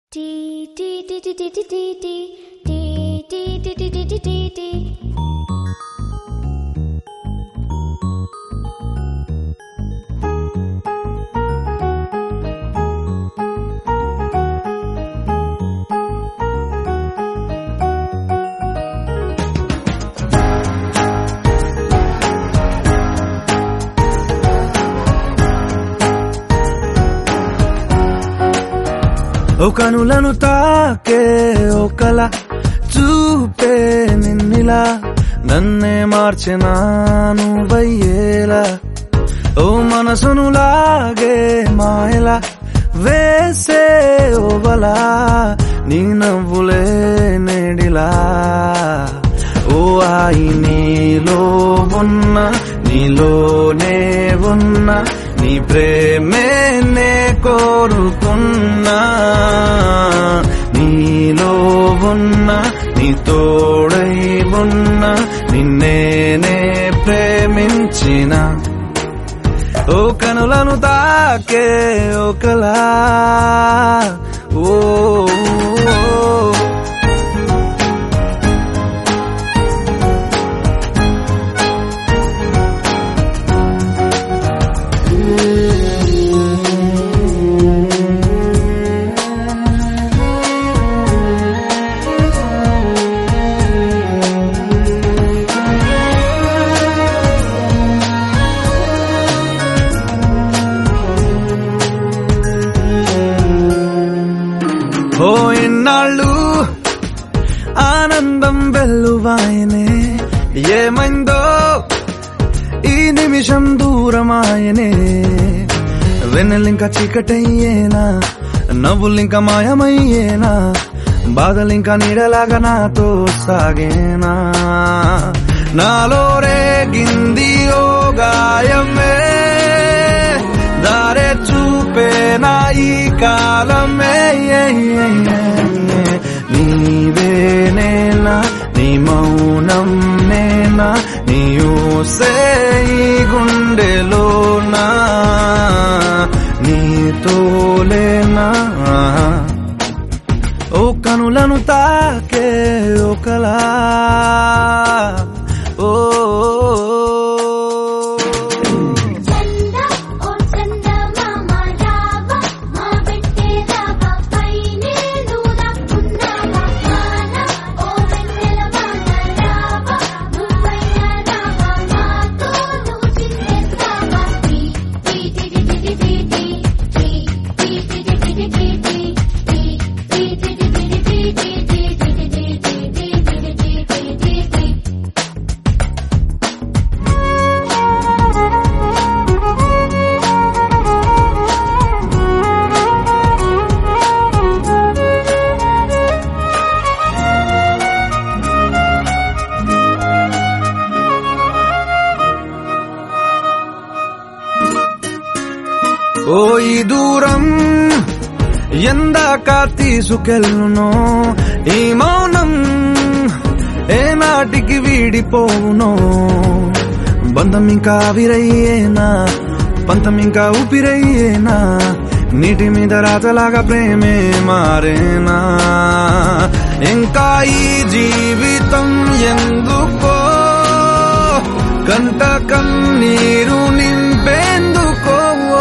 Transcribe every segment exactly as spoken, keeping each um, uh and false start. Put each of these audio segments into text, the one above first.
ఓ కనులను తాకే ఒకలా చూపే నిన్నిలా నన్నే మార్చెనా నువ్వయ్యేలా ఓ మనసును లాగే మాయలా వేసే ఓవలా నీ నవ్వులే నేడిలా ఓ ఆయి నీలో ఉన్న నీలోనే ఉన్న నీ ప్రేమే నే కోరుకున్నా నీలో ఉన్న నీ తోడై ఉన్న నిన్నేనే ప్రేమించిన ఓ కనులను తాకే ఒకలా ఓ ఓ ఎన్నాళ్ళు ఆనందం వెల్లువాయనే ఏమైందో ఈ నిమిషం దూరమాయనే వెన్నెలింక చీకటయ్యేనా నవ్వులింక మాయమయ్యేనా బాధలింక నీడలాగా నాతో సాగేనా నాలో రేగింది ఓ గాయమే దారే చూపేనా ఈ కాలమే నీవేనేనా నీ మౌనం నేనా నీ ఊసే ఈ గుండెలోనా నీతోలేనా ఓ కనులను తాకే ఒకలా ఓ ఓ ఈ దూరం ఎందాక తీసుకెళ్ళునో ఈ మౌనం ఏ నాటికి వీడిపోవునో బంధం ఇంకా విరయ్యేనా పంతం ఇంకా ఊపిరయ్యేనా నీటి మీద రాతలాగా ప్రేమే మారేనా ఇంకా ఈ జీవితం ఎందుకో కంట కన్నీరు నింపేందుకో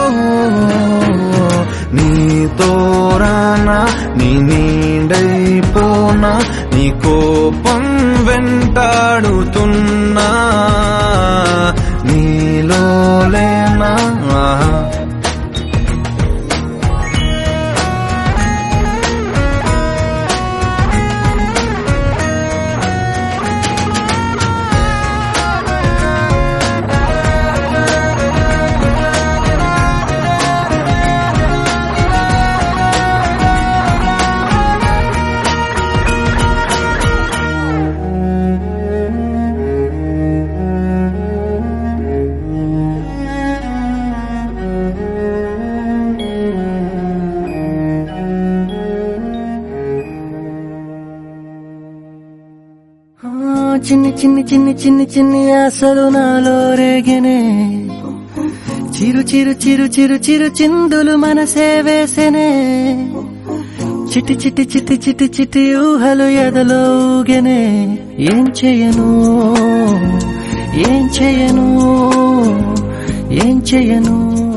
నీతోరానా నీ నీడైపోనా నీ కోపం వెంటాడుతున్నా నీలోలేనా చిన్ని చిన్ని చిన్ని చిన్ని చిన్ని ఆశలు నాలో రేగినే చిరు చిరు చిరు చిరు చిరు చిందులు మనసే వేసెనే చిటి చిటి చిటి చిటి చిటి ఊహలు ఎదలో ఊగెనే ఏం చేయను ఏం చేయను ఏం చేయను